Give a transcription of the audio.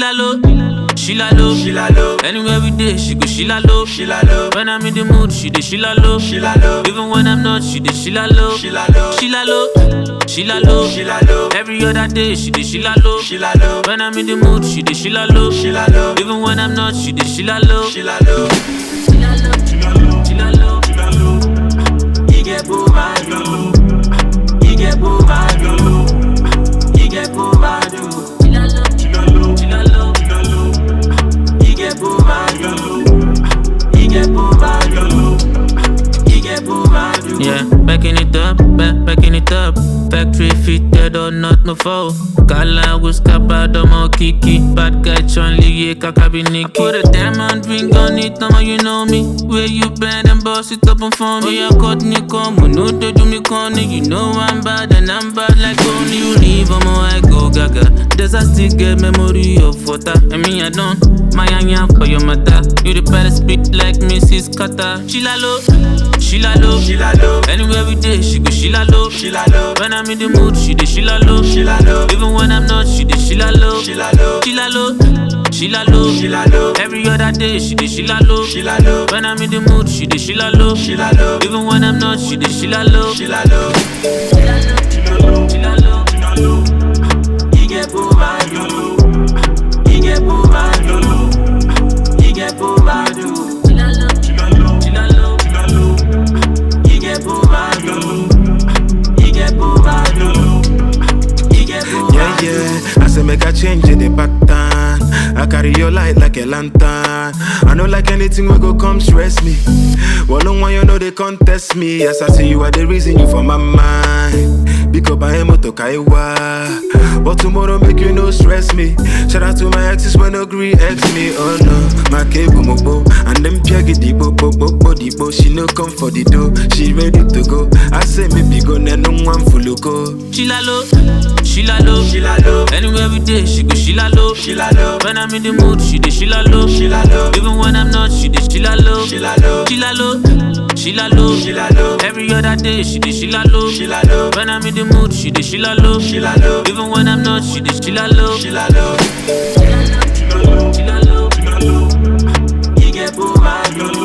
la low, she la low, she la low. Anywhere we day, she go she la low, she la low. When I'm in the mood, she dey she la low, she la low. Even when I'm not, she dey she la low, she la low, she la low, she la low, she la low. Every other day, she dey she la low, she la low. When I'm in the mood, she dey she la low, she la low. Even when I'm not, she dey she la low, she la low, she la low, she la low, she la low, she la low. You get boo man, you get boo man, you get boo man, she la low, she la low, she la low. Yeah, backing it up, backing it up. Factory fitted or not, no foe. Kala was kapado mo kiki. Bad guy Chun-Li, yeah, kakabiniki. I put a diamond ring on it, now you know me. Where you bend and boss it up and for me. Oh, yeah, cut me come, no do me corner. You know I'm bad and I'm bad like only you leave. I go gaga. Does I still get memory of water? I mean, I don't. My anya for your mother. You the better speak like Mrs. Carter. She la low, she la low, she la low. Anywhere we day, she go she la low, she la low. When I'm in the mood, she dey she la low, she la low. Even when I'm not, she dey she la low, she la low, she la low, she la low, she la low. Every other day, she dey she la low, she la low. When I'm in the mood, she dey she la low, she la low. Even when I'm not, she dey she la low, she la low, she la low, she la low, she la low, she la low. You get boo man, you get boo man, you get boo man, she la low, she la low, she la low, she la low. You get boo man, you get boo man, you get boo man. Yeah, I say make a change in the pattern. I carry your light like a lantern. I know like anything will go come stress me. Well, no one you know they contest me. Yes, I see you are the reason you for my mind. Because I am to kaiwa. But tomorrow make you no stress me. Shout out to my exes when agree ex me. Oh no, my cable mobo. And them piagi di bo. She no come for the dough. She ready to go. I say maybe go na no one full go. She la low, she la low, she la low. Anywhere we day, she go she la low, she la low. When I'm in the mood, she dey she la low, she la low. Even when I'm not, she dey she la low, she la low, she la low, she la low, she la low. Every other day, she dey she la low, she la low. When I'm in the mood, she dey she la low, she la low. Even when I'm not, she dey she la low, she la low, she la low, she la low, she la low, she la low. You get boo man.